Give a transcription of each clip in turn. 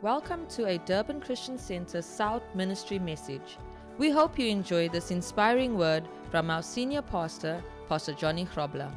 Welcome to a Durban Christian Center South Ministry message. We hope you enjoy this inspiring word from our senior pastor, Pastor Johnny Grobler.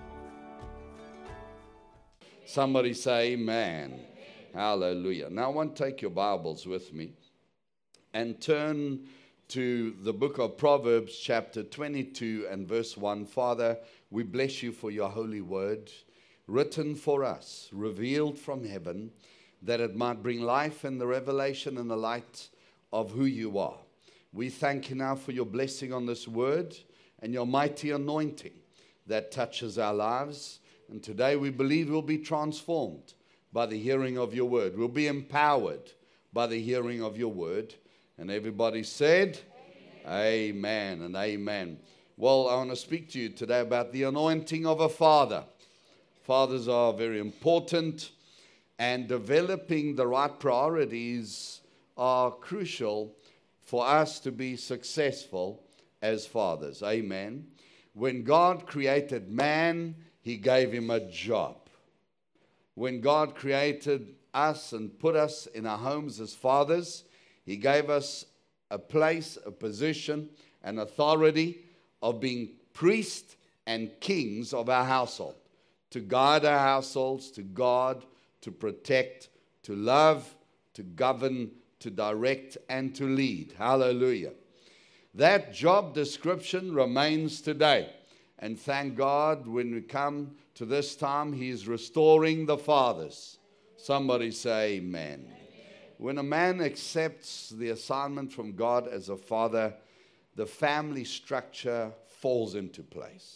Somebody say amen. Hallelujah. Now I want to take your Bibles with me and turn to the book of Proverbs chapter 22 and verse 1. Father, we bless you for your holy word, written for us, revealed from heaven, that it might bring life and the revelation and the light of who you are. We thank you now for your blessing on this word and your mighty anointing that touches our lives. And today we believe we'll be transformed by the hearing of your word. We'll be empowered by the hearing of your word. And everybody said, amen and amen. Well, I want to speak to you today about the anointing of a father. Fathers are very important, and developing the right priorities are crucial for us to be successful as fathers. Amen. When God created man, he gave him a job. When God created us and put us in our homes as fathers, he gave us a place, a position, an authority of being priests and kings of our household, to guide our households, to guard, to protect, to love, to govern, to direct, and to lead. Hallelujah. That job description remains today. And thank God, when we come to this time, he is restoring the fathers. Somebody say amen. When a man accepts the assignment from God as a father, the family structure falls into place.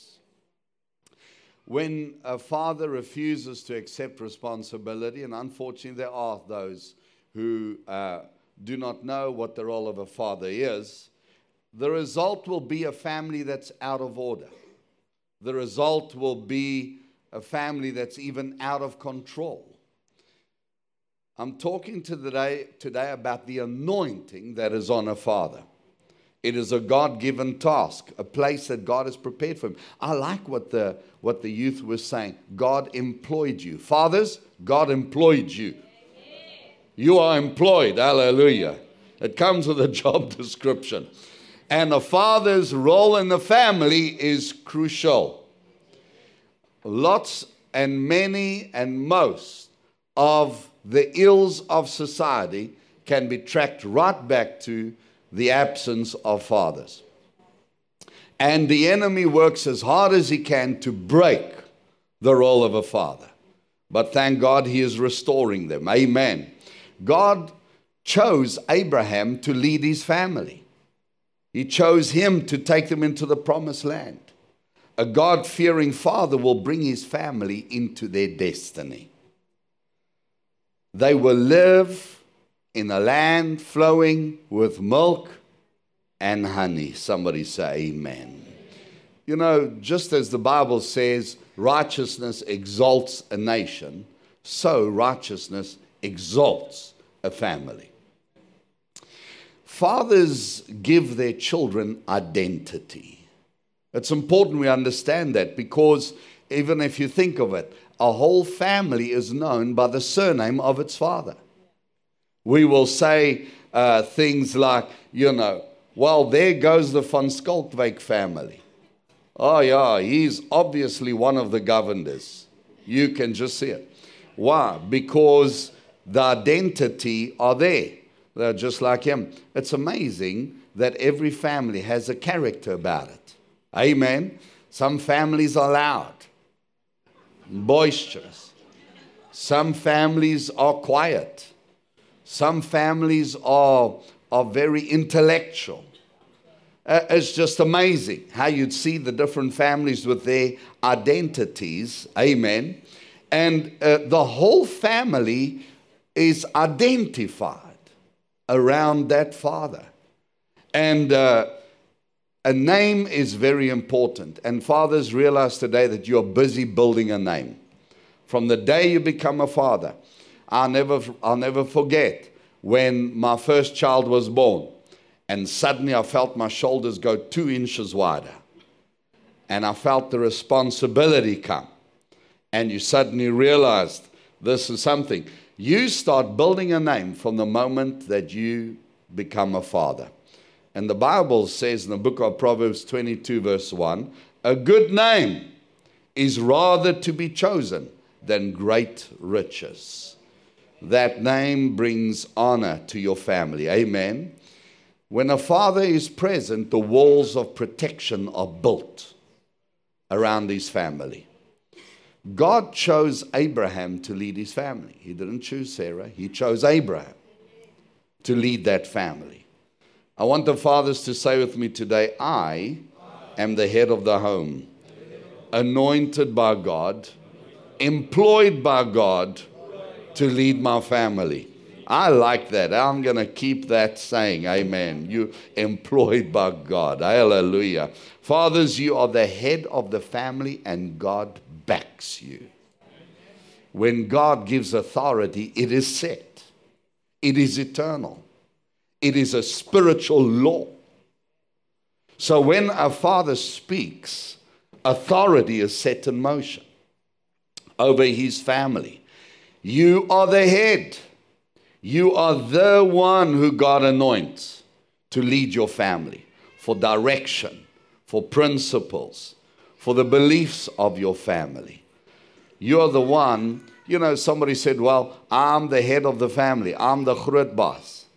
When a father refuses to accept responsibility, and unfortunately there are those who do not know what the role of a father is, the result will be a family that's out of order. The result will be a family that's even out of control. I'm talking today about the anointing that is on a father. It is a God-given task, a place that God has prepared for him. I like what the youth was saying. God employed you. Fathers, God employed you. You are employed. Hallelujah. It comes with a job description. And a father's role in the family is crucial. Lots and many and most of the ills of society can be tracked right back to the absence of fathers. And the enemy works as hard as he can to break the role of a father. But thank God he is restoring them. Amen. God chose Abraham to lead his family. He chose him to take them into the promised land. A God-fearing father will bring his family into their destiny. They will live in a land flowing with milk and honey. Somebody say amen. You know, just as the Bible says, righteousness exalts a nation, so righteousness exalts a family. Fathers give their children identity. It's important we understand that, because even if you think of it, a whole family is known by the surname of its father. We will say things like, well, there goes the van Schalkwyk family. Oh yeah, he's obviously one of the governors. You can just see it. Why? Because the identity are there. They're just like him. It's amazing that every family has a character about it. Amen. Some families are loud, boisterous. Some families are quiet. Some families are very intellectual. It's just amazing how you'd see the different families with their identities. Amen. And the whole family is identified around that father. And a name is very important. And fathers, realize today that you're busy building a name. From the day you become a father, I'll never forget when my first child was born, and suddenly I felt my shoulders go 2 inches wider, and I felt the responsibility come, and you suddenly realized this is something. You start building a name from the moment that you become a father. And the Bible says in the book of Proverbs 22 verse 1, a good name is rather to be chosen than great riches. That name brings honor to your family. Amen. When a father is present, the walls of protection are built around his family. God chose Abraham to lead his family. He didn't choose Sarah. He chose Abraham to lead that family. I want the fathers to say with me today, I am the head of the home, anointed by God, employed by God to lead my family. I like that. I'm going to keep that saying. Amen. You employed by God. Hallelujah. Fathers, you are the head of the family and God backs you. When God gives authority, it is set. It is eternal. It is a spiritual law. So when a father speaks, authority is set in motion over his family. You are the head. You are the one who God anoints to lead your family for direction, for principles, for the beliefs of your family. You're the one, somebody said, well, I'm the head of the family. I'm the groot boss.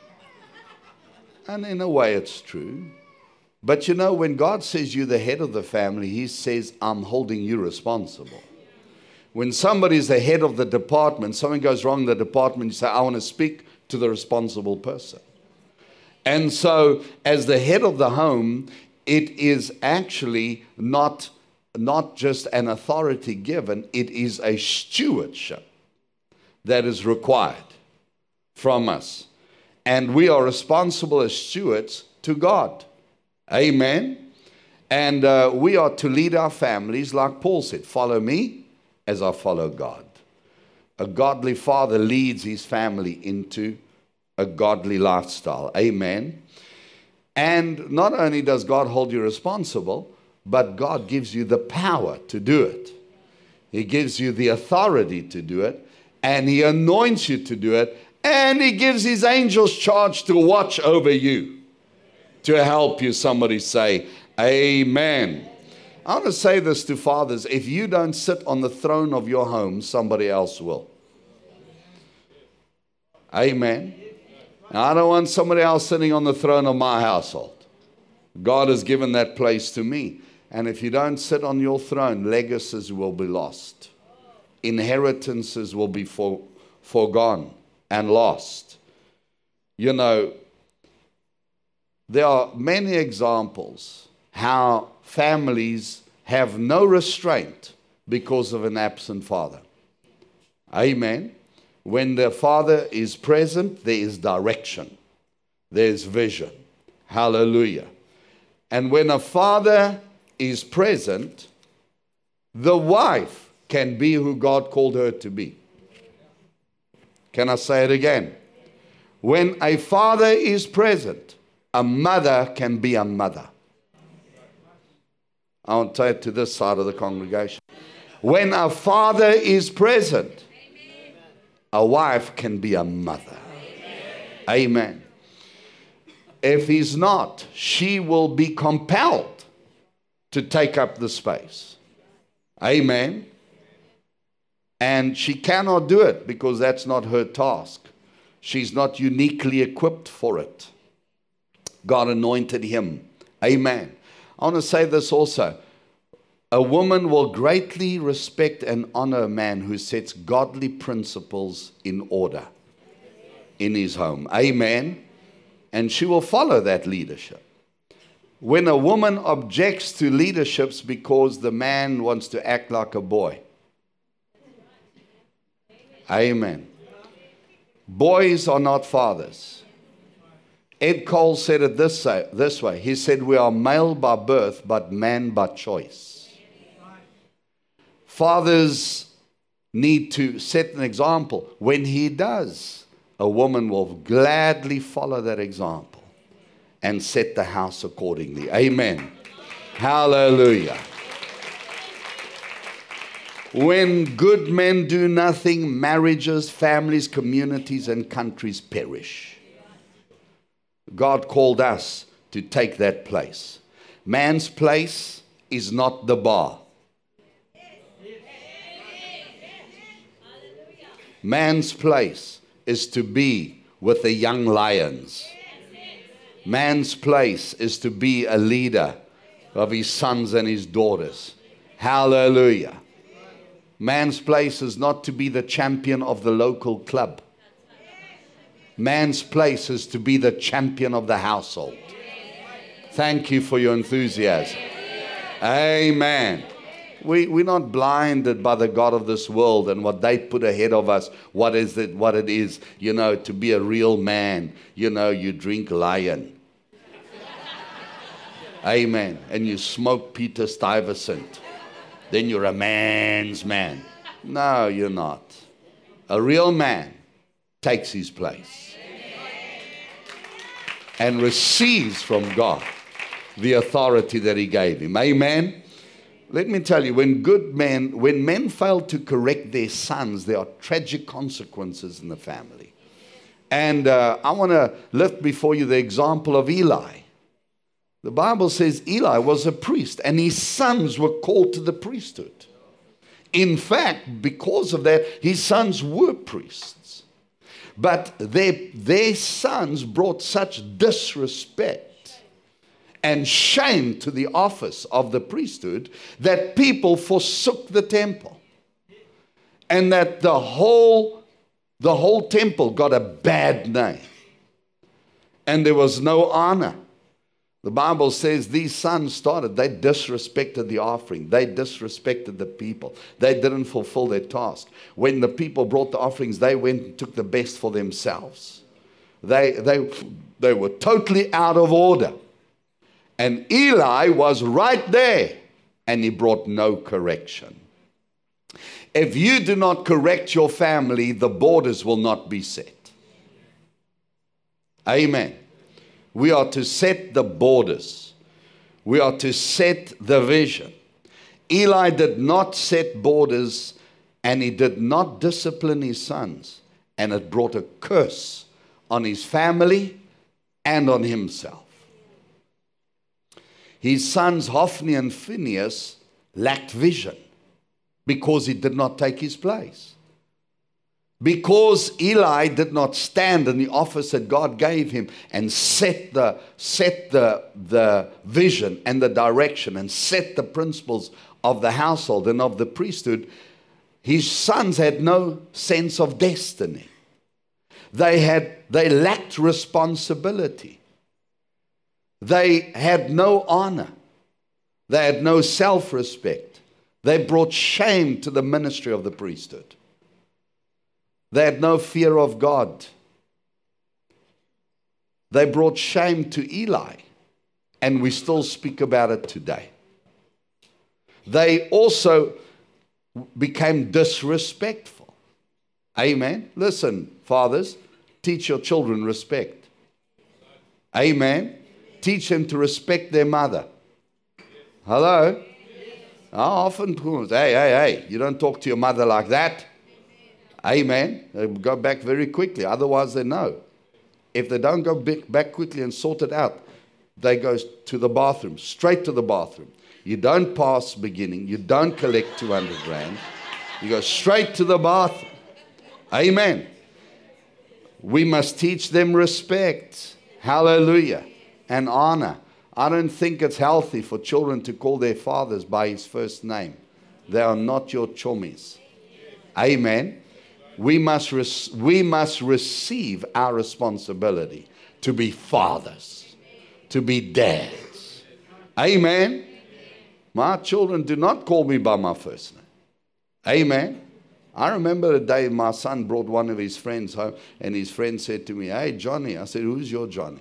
And in a way it's true. But when God says you're the head of the family, he says, I'm holding you responsible. When somebody's the head of the department, something goes wrong in the department, you say, I want to speak to the responsible person. And so, as the head of the home, it is actually not just an authority given, it is a stewardship that is required from us. And we are responsible as stewards to God. Amen. And we are to lead our families, like Paul said, follow me as I follow God. A godly father leads his family into a godly lifestyle. Amen. And not only does God hold you responsible, but God gives you the power to do it. He gives you the authority to do it, and he anoints you to do it, and he gives his angels charge to watch over you, to help you. Somebody say, amen. I want to say this to fathers. If you don't sit on the throne of your home, somebody else will. Amen. Now, I don't want somebody else sitting on the throne of my household. God has given that place to me. And if you don't sit on your throne, legacies will be lost. Inheritances will be foregone and lost. There are many examples how families have no restraint because of an absent father. Amen. When the father is present, there is direction. There's vision. Hallelujah. And when a father is present, the wife can be who God called her to be. Can I say it again? When a father is present, a mother can be a mother. I want to say it to this side of the congregation. When a father is present, a wife can be a mother. Amen. If he's not, she will be compelled to take up the space. Amen. And she cannot do it because that's not her task. She's not uniquely equipped for it. God anointed him. Amen. I want to say this also. A woman will greatly respect and honor a man who sets godly principles in order in his home. Amen. And she will follow that leadership. When a woman objects to leaderships because the man wants to act like a boy. Amen. Boys are not fathers. Ed Cole said it this way. He said, we are male by birth, but man by choice. Fathers need to set an example. When he does, a woman will gladly follow that example and set the house accordingly. Amen. Hallelujah. When good men do nothing, marriages, families, communities, and countries perish. God called us to take that place. Man's place is not the bar. Man's place is to be with the young lions. Man's place is to be a leader of his sons and his daughters. Hallelujah. Man's place is not to be the champion of the local club. Man's place is to be the champion of the household. Thank you for your enthusiasm. Amen. We're not blinded by the God of this world and what they put ahead of us. What it is, to be a real man. You drink lion. Amen. And you smoke Peter Stuyvesant. Then you're a man's man. No, you're not. A real man takes his place and receives from God the authority that he gave him. Amen. Let me tell you, when men fail to correct their sons, there are tragic consequences in the family. And I want to lift before you the example of Eli. The Bible says Eli was a priest and his sons were called to the priesthood. In fact, because of that, his sons were priests. But their sons brought such disrespect and shame to the office of the priesthood that people forsook the temple. And that the whole temple got a bad name. And there was no honor. The Bible says these sons they disrespected the offering. They disrespected the people. They didn't fulfill their task. When the people brought the offerings, they went and took the best for themselves. They were totally out of order. And Eli was right there, and he brought no correction. If you do not correct your family, the borders will not be set. Amen. We are to set the borders. We are to set the vision. Eli did not set borders, and he did not discipline his sons. And it brought a curse on his family and on himself. His sons Hophni and Phinehas lacked vision because he did not take his place. Because Eli did not stand in the office that God gave him and set the vision and the direction and set the principles of the household and of the priesthood, his sons had no sense of destiny. They lacked responsibility. They had no honor. They had no self-respect. They brought shame to the ministry of the priesthood. They had no fear of God. They brought shame to Eli, and we still speak about it today. They also became disrespectful. Amen. Listen, fathers, teach your children respect. Amen. Teach them to respect their mother. Hello? How often, hey, you don't talk to your mother like that. Amen. They go back very quickly. Otherwise, they know. If they don't go back quickly and sort it out, they go to the bathroom, straight to the bathroom. You don't pass beginning. You don't collect 200 rand. You go straight to the bathroom. Amen. We must teach them respect. Hallelujah. And honor. I don't think it's healthy for children to call their fathers by his first name. They are not your chummies. Amen. We must receive our responsibility to be fathers, to be dads. Amen. My children do not call me by my first name. Amen. I remember the day my son brought one of his friends home, and his friend said to me, "Hey, Johnny." I said, "Who's your Johnny?"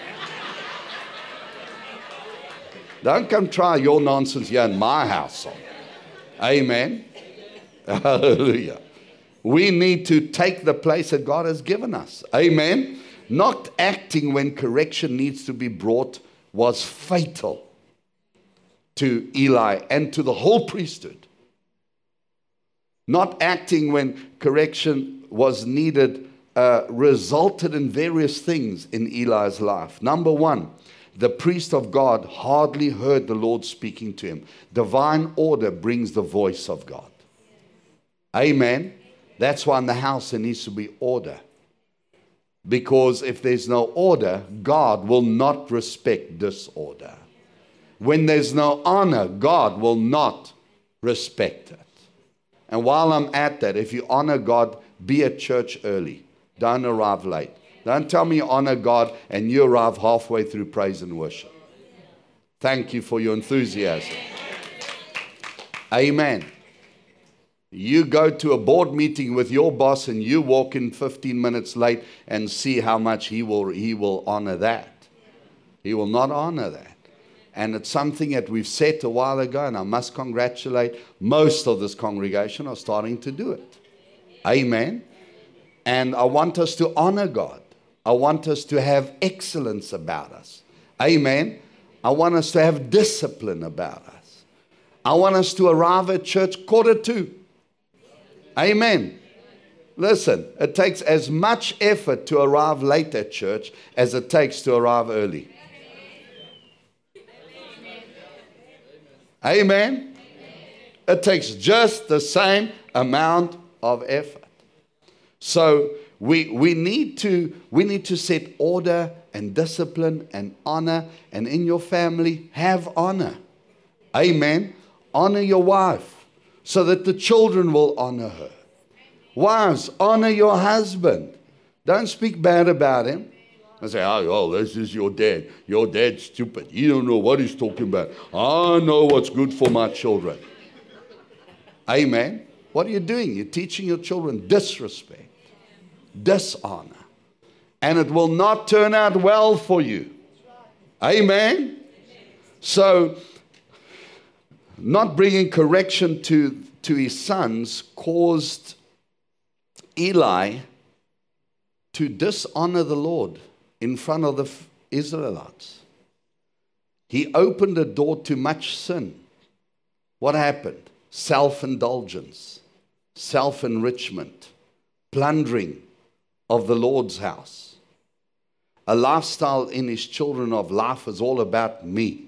Don't come try your nonsense here in my household. Amen. Hallelujah. We need to take the place that God has given us. Amen. Not acting when correction needs to be brought was fatal to Eli and to the whole priesthood. Not acting when correction was needed resulted in various things in Eli's life. Number one, the priest of God hardly heard the Lord speaking to him. Divine order brings the voice of God. Amen. That's why in the house there needs to be order. Because if there's no order, God will not respect disorder. When there's no honor, God will not respect it. And while I'm at that, if you honor God, be at church early. Don't arrive late. Don't tell me you honor God and you arrive halfway through praise and worship. Thank you for your enthusiasm. Amen. You go to a board meeting with your boss and you walk in 15 minutes late and see how much he will honor that. He will not honor that. And it's something that we've said a while ago, and I must congratulate most of this congregation are starting to do it. Amen. And I want us to honor God. I want us to have excellence about us. Amen. I want us to have discipline about us. I want us to arrive at church 1:45. Amen. Listen, it takes as much effort to arrive late at church as it takes to arrive early. Amen. It takes just the same amount of effort. So we need to set order and discipline and honor, and in your family have honor. Amen. Honor your wife so that the children will honor her. Wives, honor your husband. Don't speak bad about him. I say, oh, this is your dad. Your dad's stupid. He don't know what he's talking about. I know what's good for my children. Amen. What are you doing? You're teaching your children disrespect, dishonor. And it will not turn out well for you. Amen. So, not bringing correction to his sons caused Eli to dishonor the Lord in front of the Israelites. He opened a door to much sin. What happened? Self-indulgence, self-enrichment, plundering of the Lord's house. A lifestyle in his children of life is all about me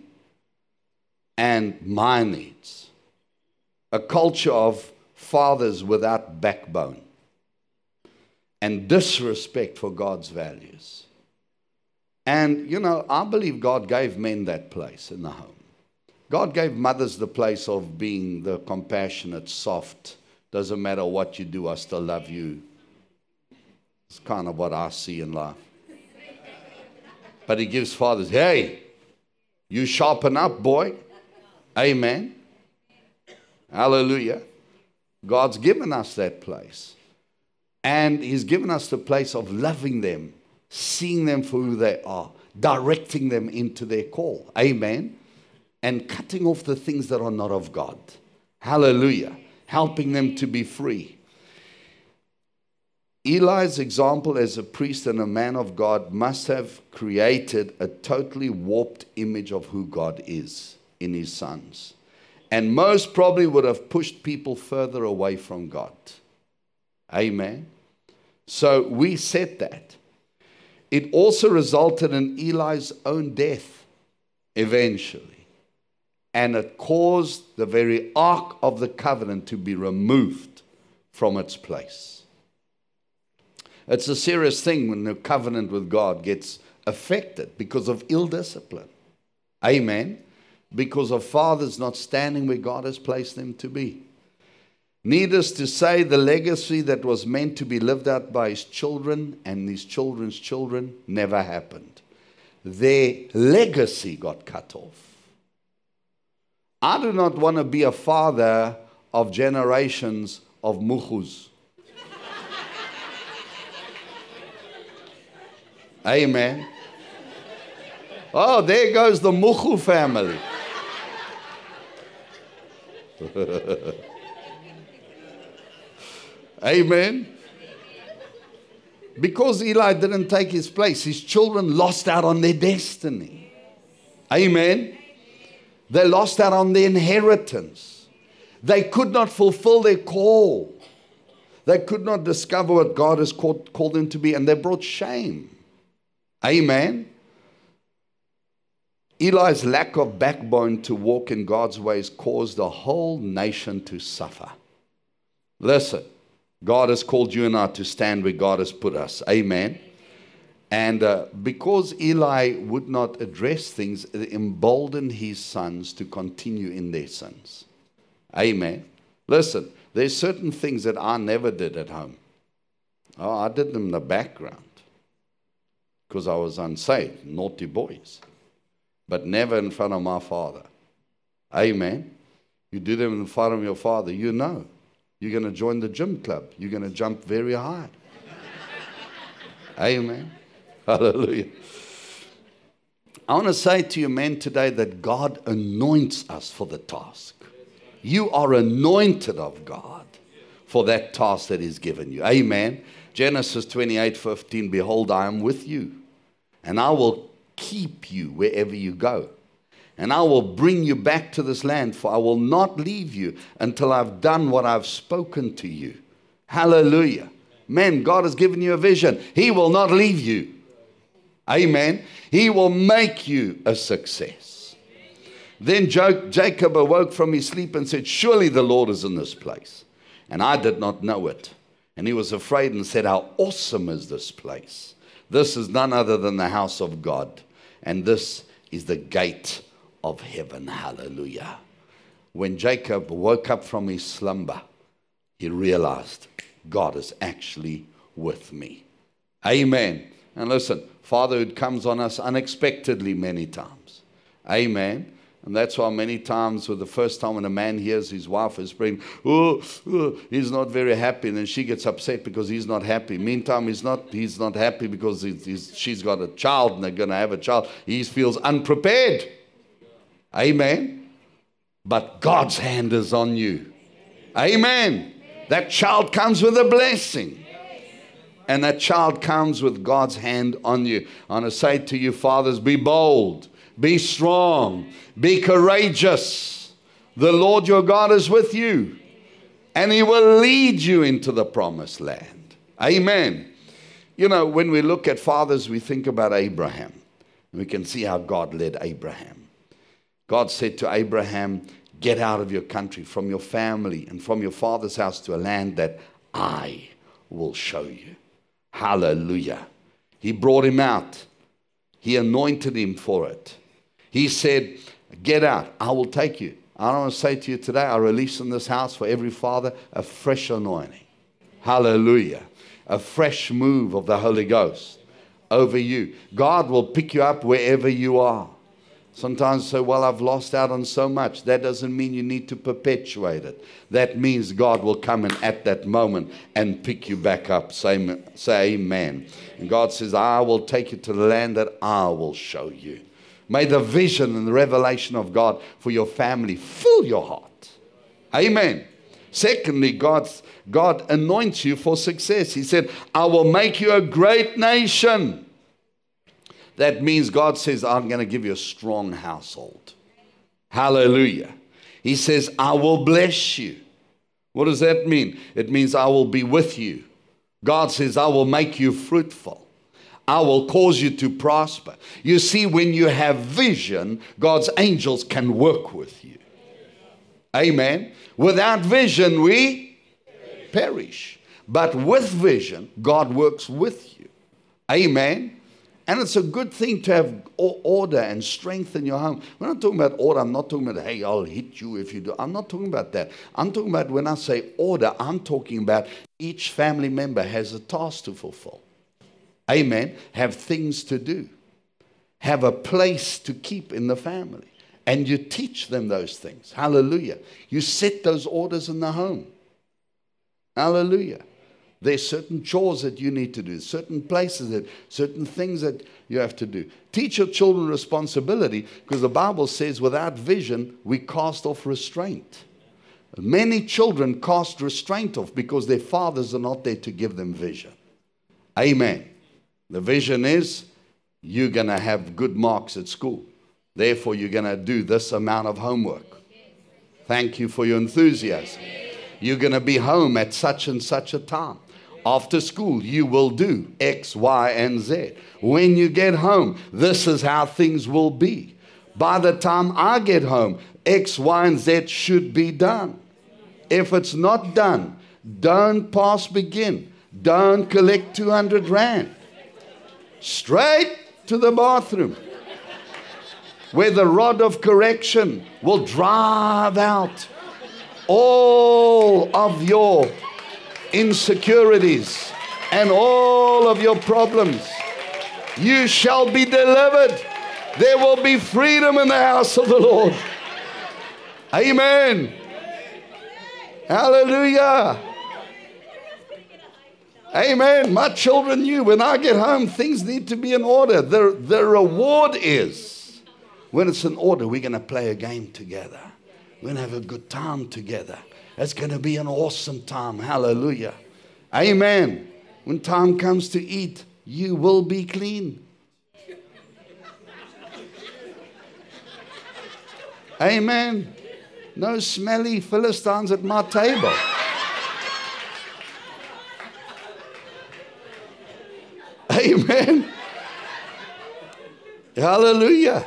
and my needs. A culture of fathers without backbone and disrespect for God's values. And, I believe God gave men that place in the home. God gave mothers the place of being the compassionate, soft, doesn't matter what you do, I still love you. It's kind of what I see in life. But he gives fathers, hey, you sharpen up, boy. Amen. Hallelujah. God's given us that place. And he's given us the place of loving them, seeing them for who they are, directing them into their call. Amen. And cutting off the things that are not of God. Hallelujah. Helping them to be free. Eli's example as a priest and a man of God must have created a totally warped image of who God is in his sons. And most probably would have pushed people further away from God. Amen. So we said that. It also resulted in Eli's own death eventually. And it caused the very ark of the covenant to be removed from its place. It's a serious thing when the covenant with God gets affected because of ill discipline. Amen. Because of fathers not standing where God has placed them to be. Needless to say, the legacy that was meant to be lived out by his children and his children's children never happened. Their legacy got cut off. I do not want to be a father of generations of mukhus. Amen. Oh, there goes the mukhu family. Amen. Because Eli didn't take his place, his children lost out on their destiny. Amen. They lost out on their inheritance. They could not fulfill their call. They could not discover what God has called them to be, and they brought shame. Amen. Eli's lack of backbone to walk in God's ways caused the whole nation to suffer. Listen, God has called you and I to stand where God has put us. Amen. And because Eli would not address things, it emboldened his sons to continue in their sins. Amen. Listen, there's certain things that I never did at home. Oh, I did them in the background because I was unsaved, naughty boys. But never in front of my father. Amen. You do them in front of your father, you know. You're going to join the gym club. You're going to jump very high. Amen. Hallelujah. I want to say to you, men, today that God anoints us for the task. You are anointed of God for that task that He's given you. Amen. Genesis 28:15, behold, I am with you, and I will keep you wherever you go. And I will bring you back to this land, for I will not leave you until I've done what I've spoken to you. Hallelujah. Man, God has given you a vision. He will not leave you. Amen. He will make you a success. Then Jacob awoke from his sleep and said, surely the Lord is in this place. And I did not know it. And he was afraid and said, how awesome is this place? This is none other than the house of God. And this is the gate of heaven. Hallelujah. When Jacob woke up from his slumber, he realized God is actually with me. Amen. And listen, fatherhood comes on us unexpectedly many times. Amen. And that's why many times with the first time when a man hears his wife is praying, he's not very happy, and then she gets upset because he's not happy. Meantime, he's not happy because she's got a child and they're going to have a child. He feels unprepared. Amen. But God's hand is on you. Amen. That child comes with a blessing. And that child comes with God's hand on you. I want to say to you, fathers, be bold. Be strong. Be courageous. The Lord your God is with you. And He will lead you into the promised land. Amen. You know, when we look at fathers, we think about Abraham. And we can see how God led Abraham. God said to Abraham, get out of your country, from your family, and from your father's house to a land that I will show you. Hallelujah. He brought him out. He anointed him for it. He said, get out. I will take you. I want to say to you today, I release in this house for every father a fresh anointing. Hallelujah. A fresh move of the Holy Ghost over you. God will pick you up wherever you are. Sometimes say, well, I've lost out on so much. That doesn't mean you need to perpetuate it. That means God will come in at that moment and pick you back up. Say amen. And God says, I will take you to the land that I will show you. May the vision and the revelation of God for your family fill your heart. Amen. Secondly, God anoints you for success. He said, I will make you a great nation. That means God says, I'm going to give you a strong household. Hallelujah. He says, I will bless you. What does that mean? It means I will be with you. God says, I will make you fruitful. I will cause you to prosper. You see, when you have vision, God's angels can work with you. Amen. Without vision, we perish. But with vision, God works with you. Amen. And it's a good thing to have order and strength in your home. When I'm talking about order, I'm not talking about, hey, I'll hit you if you do. I'm not talking about that. I'm talking about when I say order, I'm talking about each family member has a task to fulfill. Amen. Have things to do. Have a place to keep in the family. And you teach them those things. Hallelujah. You set those orders in the home. Hallelujah. There's certain chores that you need to do, certain places, certain things that you have to do. Teach your children responsibility, because the Bible says without vision, we cast off restraint. Many children cast restraint off because their fathers are not there to give them vision. Amen. The vision is you're going to have good marks at school. Therefore, you're going to do this amount of homework. Thank you for your enthusiasm. You're going to be home at such and such a time. After school, you will do X, Y, and Z. When you get home, this is how things will be. By the time I get home, X, Y, and Z should be done. If it's not done, don't pass begin. Don't collect 200 rand. Straight to the bathroom, where the rod of correction will drive out all of your insecurities and all of your problems. You shall be delivered. There will be freedom in the house of the Lord. Amen. Hallelujah. Amen. My children knew when I get home, things need to be in order. The reward is, when it's in order, we're going to play a game together. We're going to have a good time together. It's going to be an awesome time. Hallelujah. Amen. When time comes to eat, you will be clean. Amen. No smelly Philistines at my table. Amen. Hallelujah.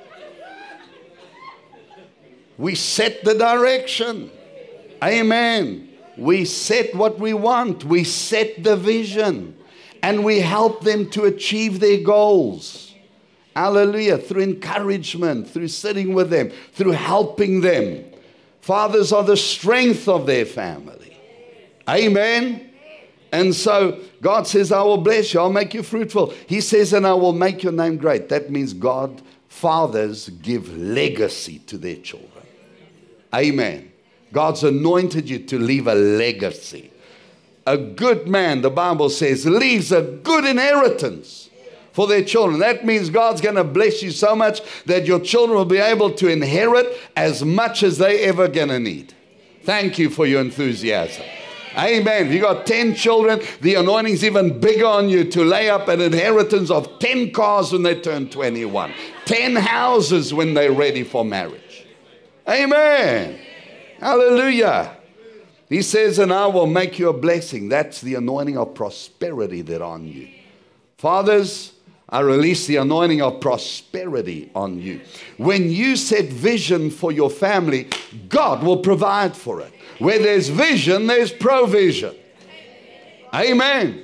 We set the direction. Amen. We set what we want. We set the vision. And we help them to achieve their goals. Hallelujah. Through encouragement, through sitting with them, through helping them. Fathers are the strength of their family. Amen. And so God says, I will bless you. I'll make you fruitful. He says, and I will make your name great. That means God, fathers give legacy to their children. Amen. God's anointed you to leave a legacy. A good man, the Bible says, leaves a good inheritance for their children. That means God's going to bless you so much that your children will be able to inherit as much as they ever going to need. Thank you for your enthusiasm. Amen. If you got 10 children, the anointing's even bigger on you to lay up an inheritance of 10 cars when they turn 21. 10 houses when they're ready for marriage. Amen. Hallelujah. He says, and I will make you a blessing. That's the anointing of prosperity that's on you. Fathers, I release the anointing of prosperity on you. When you set vision for your family, God will provide for it. Where there's vision, there's provision. Amen.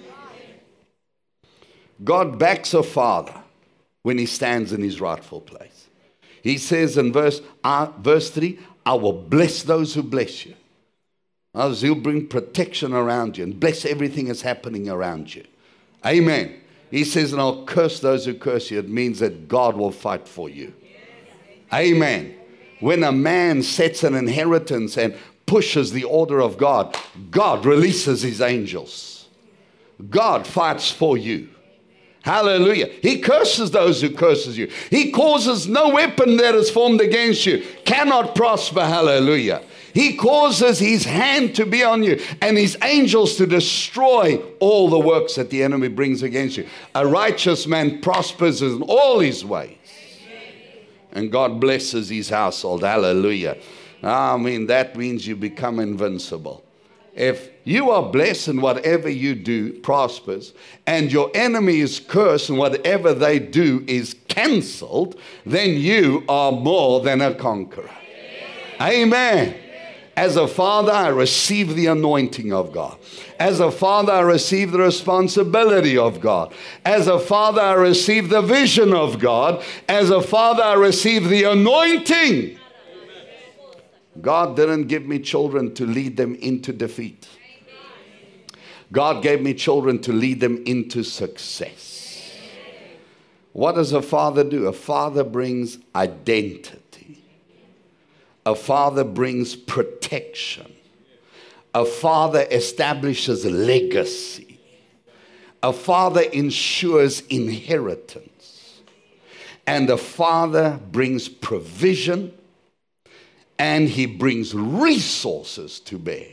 God backs a father when he stands in his rightful place. He says in verse 3, I will bless those who bless you. Others, he'll bring protection around you and bless everything that's happening around you. Amen. He says, and I'll curse those who curse you. It means that God will fight for you. Amen. When a man sets an inheritance and pushes the order of God, God releases his angels. God fights for you. Hallelujah. He curses those who curses you. He causes no weapon that is formed against you cannot prosper. Hallelujah. He causes his hand to be on you and his angels to destroy all the works that the enemy brings against you. A righteous man prospers in all his ways. And God blesses his household. Hallelujah. I mean, that means you become invincible. If you are blessed and whatever you do prospers, and your enemy is cursed and whatever they do is cancelled, then you are more than a conqueror. Amen. As a father, I receive the anointing of God. As a father, I receive the responsibility of God. As a father, I receive the vision of God. As a father, I receive the anointing. God didn't give me children to lead them into defeat. God gave me children to lead them into success. What does a father do? A father brings identity. A father brings protection. A father establishes legacy. A father ensures inheritance. And a father brings provision. And he brings resources to bear.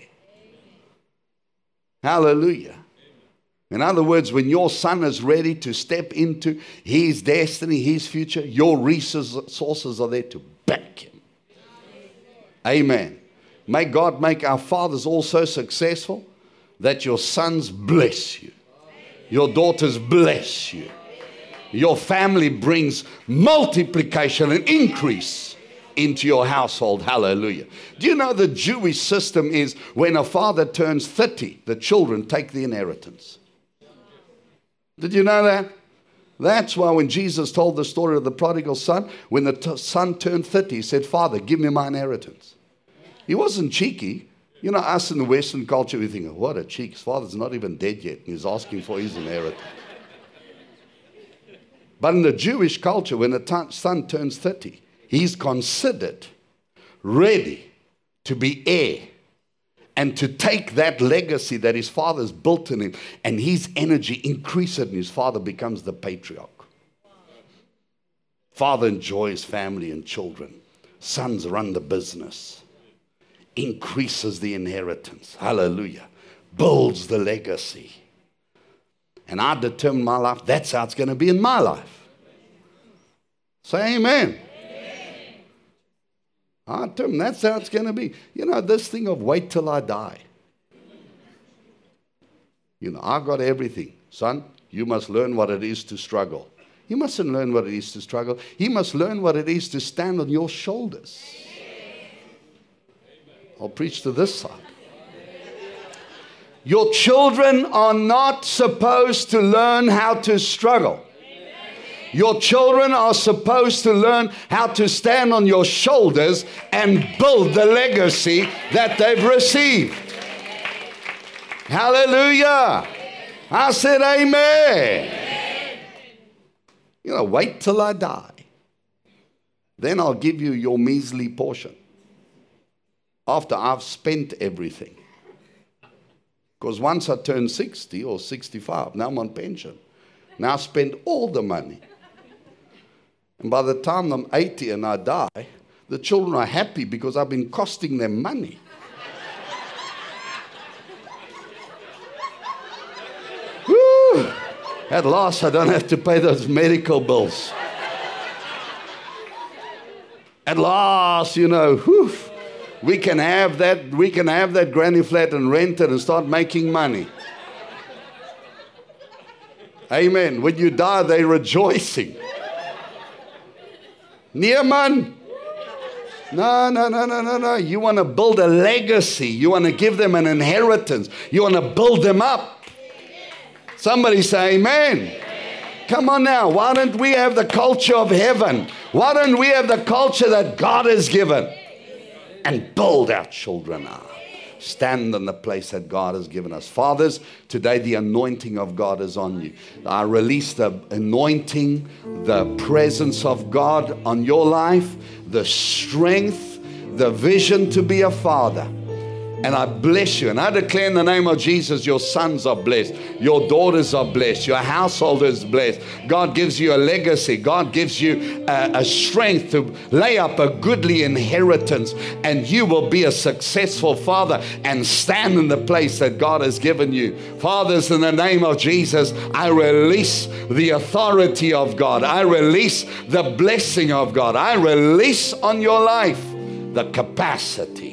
Hallelujah. In other words, when your son is ready to step into his destiny, his future, your resources are there to back him. Amen. May God make our fathers all so successful that your sons bless you. Your daughters bless you. Your family brings multiplication and increase into your household. Hallelujah. Do you know the Jewish system is when a father turns 30, the children take the inheritance? Did you know that? That's why when Jesus told the story of the prodigal son, when the son turned 30, he said, Father, give me my inheritance. He wasn't cheeky. You know, us in the Western culture, we think, what a cheek. His father's not even dead yet. He's asking for his inheritance. But in the Jewish culture, when the son turns 30, he's considered ready to be heir and to take that legacy that his father's built in him, and his energy increases and his father becomes the patriarch. Father enjoys family and children. Sons run the business. Increases the inheritance. Hallelujah. Builds the legacy. And I determine my life. That's how it's going to be in my life. Say amen. I determine that's how it's going to be. You know, this thing of wait till I die. You know, I've got everything. Son, you must learn what it is to struggle. He mustn't learn what it is to struggle. He must learn what it is to stand on your shoulders. I'll preach to this side. Your children are not supposed to learn how to struggle. Your children are supposed to learn how to stand on your shoulders and build the legacy that they've received. Hallelujah. I said amen. You know, wait till I die. Then I'll give you your measly portion. After I've spent everything. Because once I turn 60 or 65, now I'm on pension. Now I spend all the money. And by the time I'm 80 and I die, the children are happy because I've been costing them money. Woo! At last I don't have to pay those medical bills. At last, you know, whew. We can have that granny flat and rent it and start making money. Amen. When you die, they're rejoicing. Naaman. No. You want to build a legacy. You want to give them an inheritance. You want to build them up. Somebody say amen. Come on now. Why don't we have the culture of heaven? Why don't we have the culture that God has given? And build our children up. Stand in the place that God has given us. Fathers, today the anointing of God is on you. I release the anointing, the presence of God on your life, the strength, the vision to be a father. And I bless you. And I declare in the name of Jesus, your sons are blessed. Your daughters are blessed. Your household is blessed. God gives you a legacy. God gives you a strength to lay up a goodly inheritance. And you will be a successful father and stand in the place that God has given you. Fathers, in the name of Jesus, I release the authority of God. I release the blessing of God. I release on your life the capacity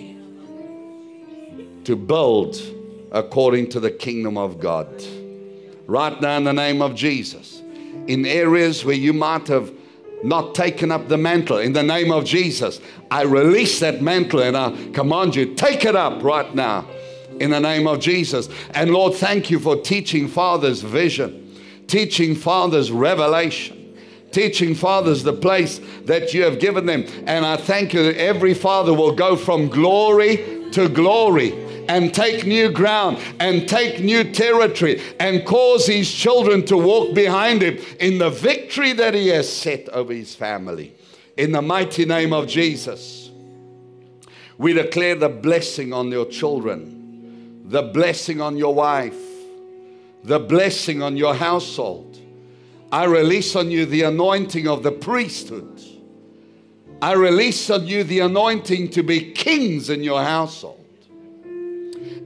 to build according to the kingdom of God. Right now in the name of Jesus, in areas where you might have not taken up the mantle, in the name of Jesus, I release that mantle and I command you, take it up right now in the name of Jesus. And Lord, thank you for teaching fathers vision, teaching fathers revelation, teaching fathers the place that you have given them. And I thank you that every father will go from glory to glory and take new ground and take new territory and cause his children to walk behind him in the victory that he has set over his family. In the mighty name of Jesus, we declare the blessing on your children, the blessing on your wife, the blessing on your household. I release on you the anointing of the priesthood. I release on you the anointing to be kings in your household.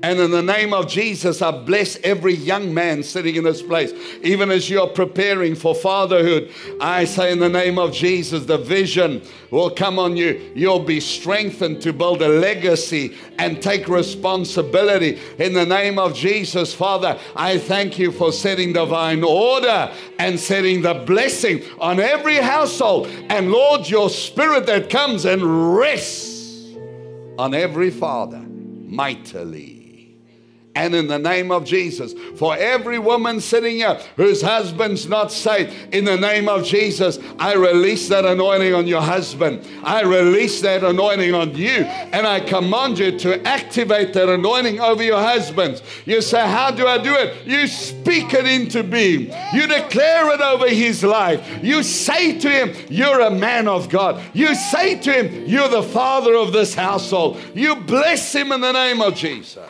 And in the name of Jesus, I bless every young man sitting in this place. Even as you're preparing for fatherhood, I say in the name of Jesus, the vision will come on you. You'll be strengthened to build a legacy and take responsibility. In the name of Jesus, Father, I thank you for setting divine order and setting the blessing on every household. And Lord, your spirit that comes and rests on every father mightily. And in the name of Jesus, for every woman sitting here whose husband's not saved, in the name of Jesus, I release that anointing on your husband. I release that anointing on you. And I command you to activate that anointing over your husbands. You say, how do I do it? You speak it into being. You declare it over his life. You say to him, you're a man of God. You say to him, you're the father of this household. You bless him in the name of Jesus.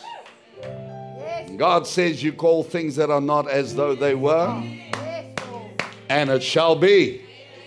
God says you call things that are not as though they were, and it shall be.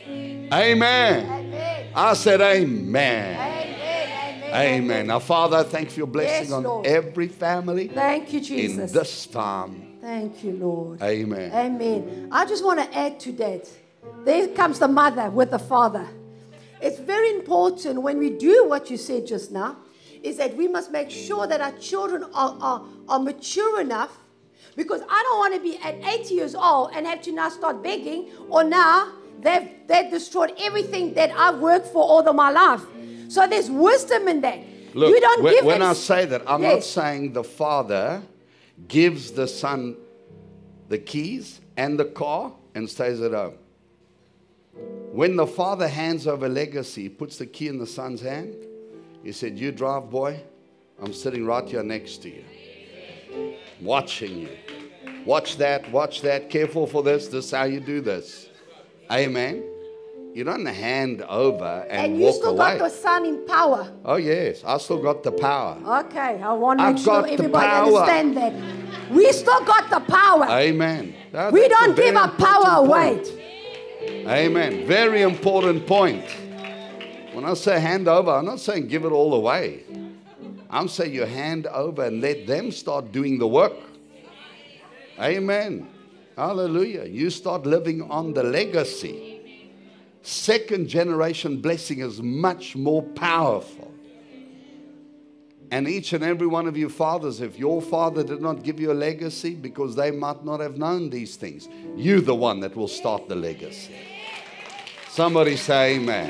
Amen. I said amen. Amen. Now, Father, I thank you for your blessing on every family. Thank you, Jesus. In this time. Thank you, Lord. Amen. Amen. I just want to add to that. There comes the mother with the father. It's very important when we do what you said just now, is that we must make sure that our children are mature enough, because I don't want to be at 80 years old and have to now start begging, or now they've destroyed everything that I've worked for all of my life. So there's wisdom in that. Look, you don't give when I say that, I'm not saying the father gives the son the keys and the car and stays at home. When the father hands over legacy, he puts the key in the son's hand. He said, you drive, boy. I'm sitting right here next to you. Watching you. Watch that. Careful for this. This is how you do this. Amen. You don't hand over and walk away. And you still got the son in power. Oh, yes. I still got the power. Okay. I want to make sure everybody understand that. We still got the power. Amen. We don't give our power away. Amen. Very important point. When I say hand over, I'm not saying give it all away. I'm saying you hand over and let them start doing the work. Amen. Hallelujah. You start living on the legacy. Second generation blessing is much more powerful. And each and every one of you fathers, if your father did not give you a legacy because they might not have known these things, you're the one that will start the legacy. Somebody say amen.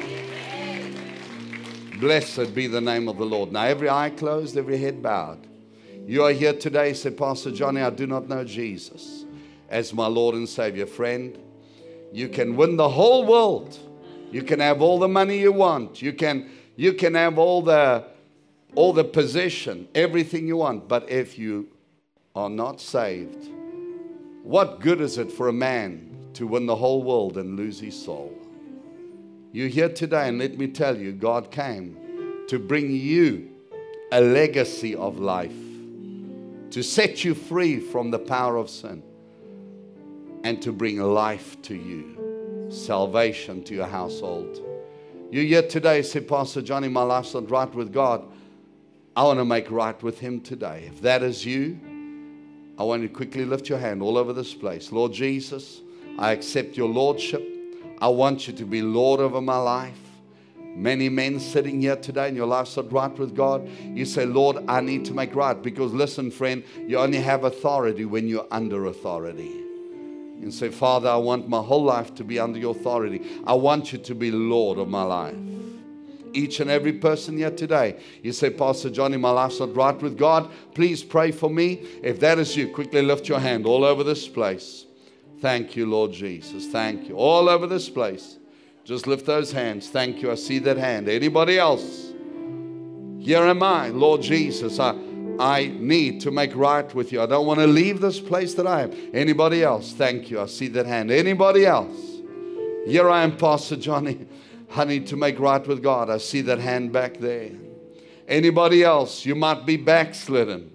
Blessed be the name of the Lord. Now, every eye closed, every head bowed. You are here today, say, Pastor Johnny, I do not know Jesus as my Lord and Savior. Friend, you can win the whole world. You can have all the money you want. You can have all the possession, everything you want. But if you are not saved, what good is it for a man to win the whole world and lose his soul? You're here today, and let me tell you, God came to bring you a legacy of life, to set you free from the power of sin, and to bring life to you, salvation to your household. You're here today, say, Pastor Johnny, my life's not right with God. I want to make right with Him today. If that is you, I want you to quickly lift your hand all over this place. Lord Jesus, I accept your Lordship. I want you to be Lord over my life. Many men sitting here today and your life's not right with God. You say, Lord, I need to make right. Because listen, friend, you only have authority when you're under authority. And say, Father, I want my whole life to be under your authority. I want you to be Lord of my life. Each and every person here today, you say, Pastor Johnny, my life's not right with God. Please pray for me. If that is you, quickly lift your hand all over this place. Thank you, Lord Jesus. Thank you. All over this place. Just lift those hands. Thank you. I see that hand. Anybody else? Here am I, Lord Jesus. I need to make right with you. I don't want to leave this place that I am. Anybody else? Thank you. I see that hand. Anybody else? Here I am, Pastor Johnny. I need to make right with God. I see that hand back there. Anybody else? You might be backslidden.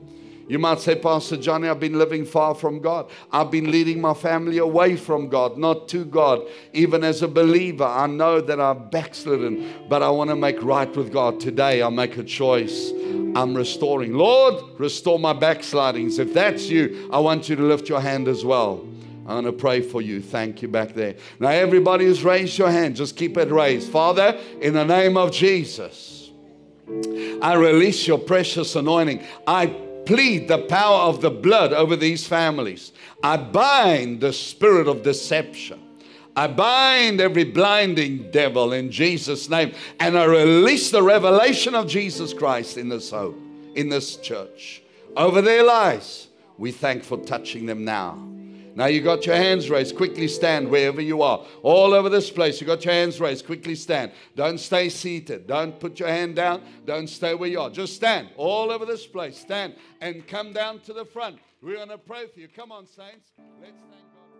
You might say, Pastor Johnny, I've been living far from God. I've been leading my family away from God, not to God. Even as a believer, I know that I've backslidden, but I want to make right with God. Today, I make a choice. I'm restoring. Lord, restore my backslidings. If that's you, I want you to lift your hand as well. I'm going to pray for you. Thank you back there. Now, everybody who's raised your hand, just keep it raised. Father, in the name of Jesus, I release your precious anointing. I plead the power of the blood over these families. I bind the spirit of deception. I bind every blinding devil in Jesus' name. And I release the revelation of Jesus Christ in this home, in this church, over their lives. We thank for touching them now. Now you got your hands raised. Quickly stand wherever you are. All over this place, you got your hands raised. Quickly stand. Don't stay seated. Don't put your hand down. Don't stay where you are. Just stand. All over this place. Stand and come down to the front. We're going to pray for you. Come on, saints. Let's thank God.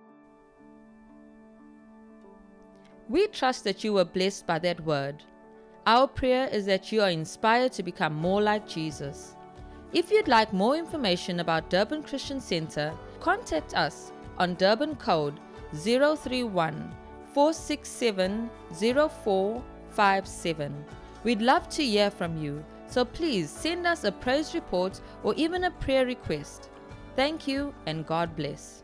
We trust that you were blessed by that word. Our prayer is that you are inspired to become more like Jesus. If you'd like more information about Durban Christian Center, contact us on Durban code 031 467 0457. We'd love to hear from you, so please send us a praise report or even a prayer request. Thank you and God bless.